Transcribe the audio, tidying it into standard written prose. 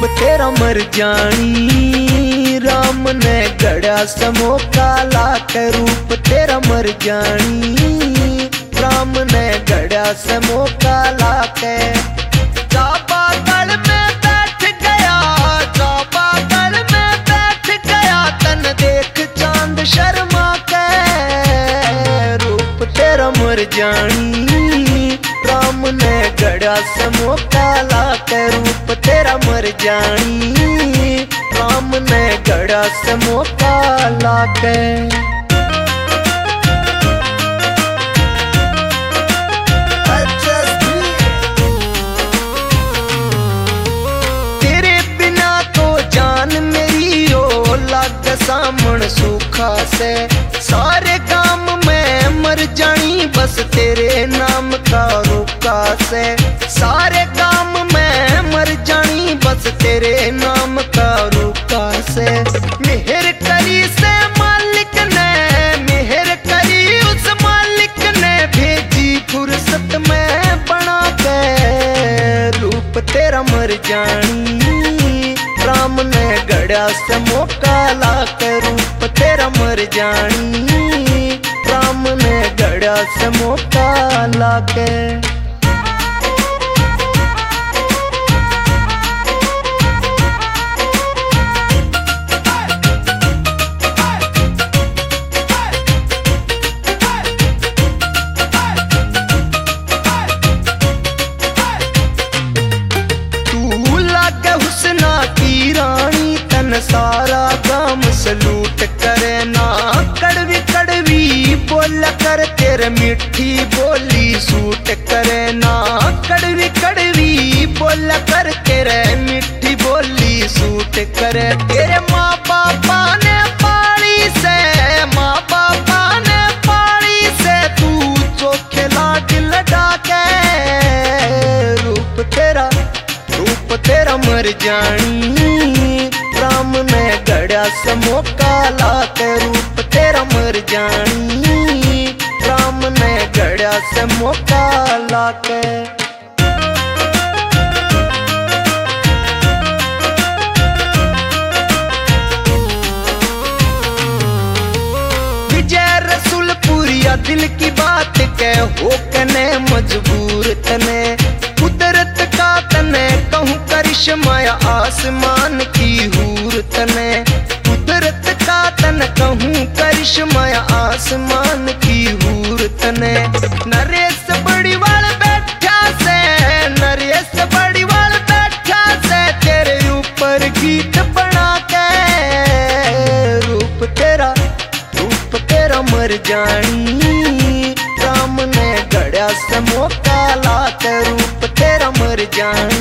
तेरा मर जानी, राम ने गढ़ा समो काला के रूप तेरा मर जानी, राम ने गढ़ा समो काला के। जा बादल में बैठ गया, जा बादल में बैठ गया, तन देख चांद शर्मा के रूप तेरा मर जानी, राम ने गढ़ा समो काला के रूप तेरा मर जानी, राम ने गढ़ा समो काला के। तेरे बिना तो जान मेरी ओ लग सामन सूखा से, सारे काम में मर जानी बस तेरे नाम का रुका से, सारे काम में मर जानी बस तेरे नाम का रुका से। मेहर करी से मालिक ने, मेहर करी उस मालिक ने, भेजी फुर्सत में बना के रूप तेरा मर जानी, राम ने गढ़ा समो काला के रूप तेरा मर जानी, राम ने गढ़ा समो काला के। सारा गाम सलूट करे ना, कड़वी कड़वी बोल कर तेरे मिठी बोली सूट करे ना, कड़वी कड़वी बोल कर तेरे मिठी बोली सूट करे। तेरे माँ बापा ने पाली से, माँ बापा ने पाली से, तू चोखे लाड लड़ा के रूप तेरा मर जानी, राम ने गढ़ा समो काला के रूप तेरा मर जानी, राम ने गढ़ा समो काला के। विजय रसूलपुरिया दिल की बात के हो कने मजबूर तने, कुदरत का तने कहूँ करिश्मा आसमान की हूर तने, कुदरत का तन कहूँ करिश्मा आसमान की हूर तने। नरेश बड़ी वाल बैठा से, नरेश बड़ी वाल बैठा से, तेरे ऊपर गीत बना के रूप तेरा मर जानी, राम ने गढ़ा समो काला के रूप तेरा मर जानी।